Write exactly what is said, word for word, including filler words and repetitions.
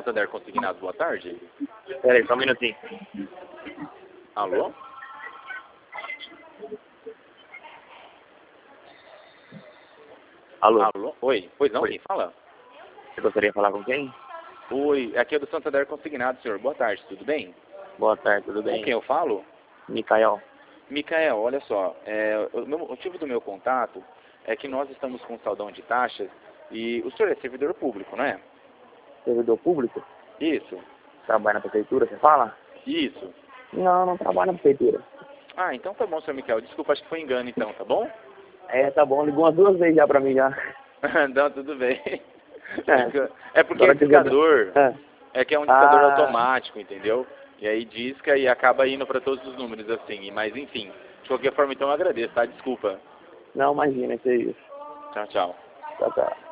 Santander Consignados, boa tarde. Pera aí, só um minutinho. Alô? Alô? Alô? Oi, pois não, Oi. quem fala? Você gostaria de falar com quem? Oi, aqui é do Santander Consignados, senhor. Boa tarde, tudo bem? Boa tarde, tudo bem? Com quem eu falo? Micael. Micael, olha só, é, o, meu, o motivo do meu contato é que nós estamos com um saldão de taxas e o senhor é servidor público, não é? Servidor público? Isso, Trabalha na prefeitura, você fala? isso. Não, não trabalho na prefeitura. Ah, então tá bom, senhor Micael. Desculpa, acho que foi engano então, tá bom? É, tá bom, ligou umas duas vezes já pra mim já. Não, tudo bem. É, É porque é agora que eu- discador, É. é que é um discador Ah, automático, entendeu? E aí disca e acaba indo para todos os números assim. Mas enfim, de qualquer forma então eu agradeço, tá? Desculpa. não, imagina, isso é isso. Tchau, tchau. Tá, tá.